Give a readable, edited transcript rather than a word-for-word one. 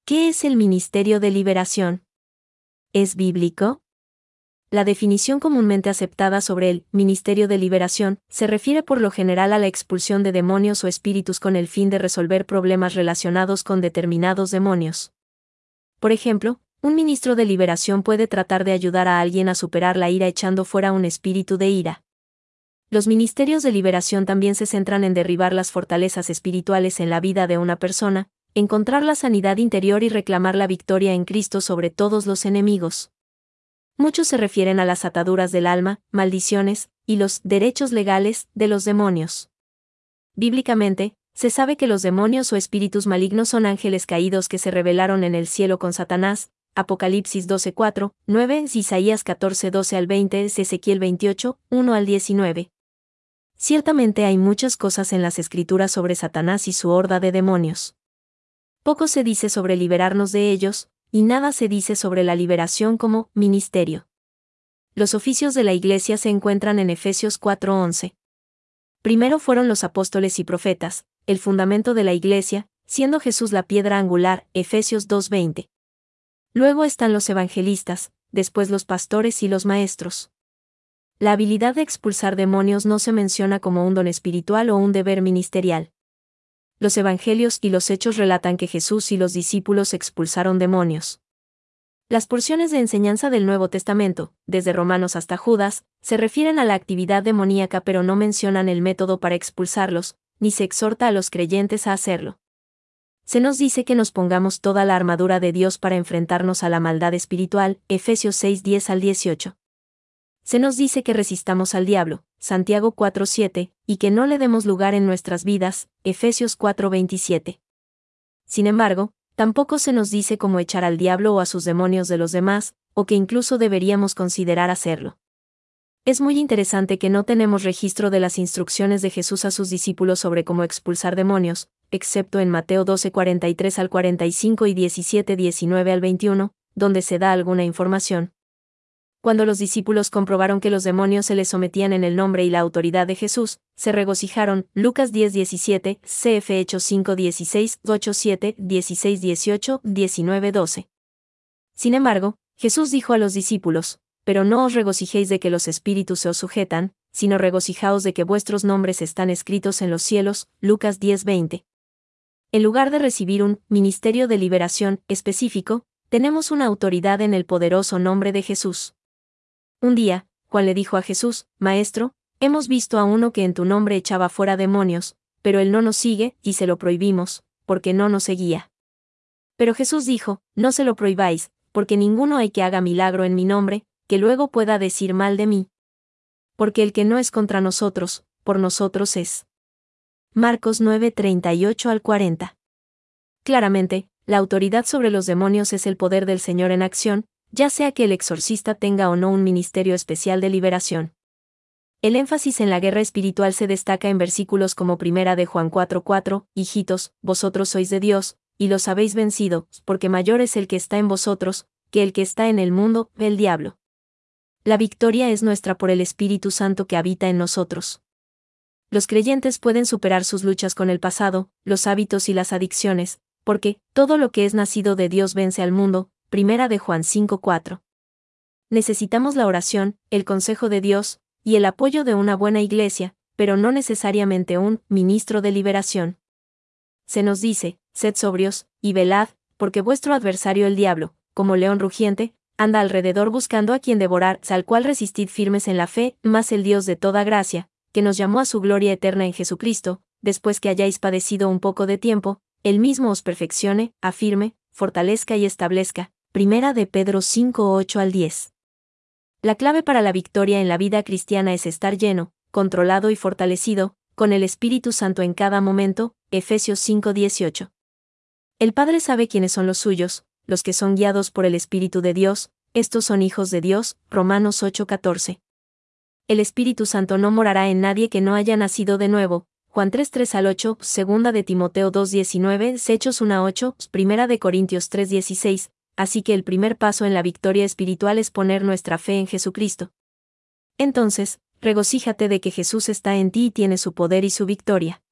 ¿Qué es el ministerio de liberación? ¿Es bíblico? La definición comúnmente aceptada sobre el ministerio de liberación se refiere por lo general a la expulsión de demonios o espíritus con el fin de resolver problemas relacionados con determinados demonios. Por ejemplo, un ministro de liberación puede tratar de ayudar a alguien a superar la ira echando fuera un espíritu de ira. Los ministerios de liberación también se centran en derribar las fortalezas espirituales en la vida de una persona, encontrar la sanidad interior y reclamar la victoria en Cristo sobre todos los enemigos. Muchos se refieren a las ataduras del alma, maldiciones, y los derechos legales de los demonios. Bíblicamente, se sabe que los demonios o espíritus malignos son ángeles caídos que se rebelaron en el cielo con Satanás, Apocalipsis 12:4, 9, Isaías 14:12 al 20, Ezequiel 28, 1 al 19. Ciertamente hay muchas cosas en las Escrituras sobre Satanás y su horda de demonios. Poco se dice sobre liberarnos de ellos, y nada se dice sobre la liberación como ministerio. Los oficios de la Iglesia se encuentran en Efesios 4:11. Primero fueron los apóstoles y profetas, el fundamento de la Iglesia, siendo Jesús la piedra angular, Efesios 2:20. Luego están los evangelistas, después los pastores y los maestros. La habilidad de expulsar demonios no se menciona como un don espiritual o un deber ministerial. Los evangelios y los hechos relatan que Jesús y los discípulos expulsaron demonios. Las porciones de enseñanza del Nuevo Testamento, desde Romanos hasta Judas, se refieren a la actividad demoníaca pero no mencionan el método para expulsarlos, ni se exhorta a los creyentes a hacerlo. Se nos dice que nos pongamos toda la armadura de Dios para enfrentarnos a la maldad espiritual, Efesios 6:10 al 18. Se nos dice que resistamos al diablo, Santiago 4:7, y que no le demos lugar en nuestras vidas, Efesios 4:27. Sin embargo, tampoco se nos dice cómo echar al diablo o a sus demonios de los demás, o que incluso deberíamos considerar hacerlo. Es muy interesante que no tenemos registro de las instrucciones de Jesús a sus discípulos sobre cómo expulsar demonios, excepto en Mateo 12:43 al 45 y 17:19 al 21, donde se da alguna información. Cuando los discípulos comprobaron que los demonios se les sometían en el nombre y la autoridad de Jesús, se regocijaron. Lucas 10:17, cf. Hechos 5:16, 8:7, 16:18, 19:12. Sin embargo, Jesús dijo a los discípulos: pero no os regocijéis de que los espíritus se os sujetan, sino regocijaos de que vuestros nombres están escritos en los cielos. Lucas 10:20. En lugar de recibir un ministerio de liberación específico, tenemos una autoridad en el poderoso nombre de Jesús. Un día, Juan le dijo a Jesús: Maestro, hemos visto a uno que en tu nombre echaba fuera demonios, pero él no nos sigue, y se lo prohibimos, porque no nos seguía. Pero Jesús dijo: No se lo prohibáis, porque ninguno hay que haga milagro en mi nombre, que luego pueda decir mal de mí. Porque el que no es contra nosotros, por nosotros es. Marcos 9:38 al 40. Claramente, la autoridad sobre los demonios es el poder del Señor en acción, ya sea que el exorcista tenga o no un ministerio especial de liberación. El énfasis en la guerra espiritual se destaca en versículos como 1 de Juan 4:4, Hijitos, vosotros sois de Dios, y los habéis vencido, porque mayor es el que está en vosotros, que el que está en el mundo, el diablo. La victoria es nuestra por el Espíritu Santo que habita en nosotros. Los creyentes pueden superar sus luchas con el pasado, los hábitos y las adicciones, porque todo lo que es nacido de Dios vence al mundo. 1 de Juan 5:4. Necesitamos la oración, el consejo de Dios, y el apoyo de una buena iglesia, pero no necesariamente un ministro de liberación. Se nos dice: sed sobrios, y velad, porque vuestro adversario el diablo, como león rugiente, anda alrededor buscando a quien devorar, al cual resistid firmes en la fe, mas el Dios de toda gracia, que nos llamó a su gloria eterna en Jesucristo, después que hayáis padecido un poco de tiempo, él mismo os perfeccione, afirme, fortalezca y establezca. 1 de Pedro 5:8 al 10. La clave para la victoria en la vida cristiana es estar lleno, controlado y fortalecido, con el Espíritu Santo en cada momento. Efesios 5:18. El Padre sabe quiénes son los suyos, los que son guiados por el Espíritu de Dios, estos son hijos de Dios. Romanos 8:14. El Espíritu Santo no morará en nadie que no haya nacido de nuevo. Juan 3:3 al 8, 2 de Timoteo 2:19, Hechos 1:8, 1 de Corintios 3:16. Así que el primer paso en la victoria espiritual es poner nuestra fe en Jesucristo. Entonces, regocíjate de que Jesús está en ti y tiene su poder y su victoria.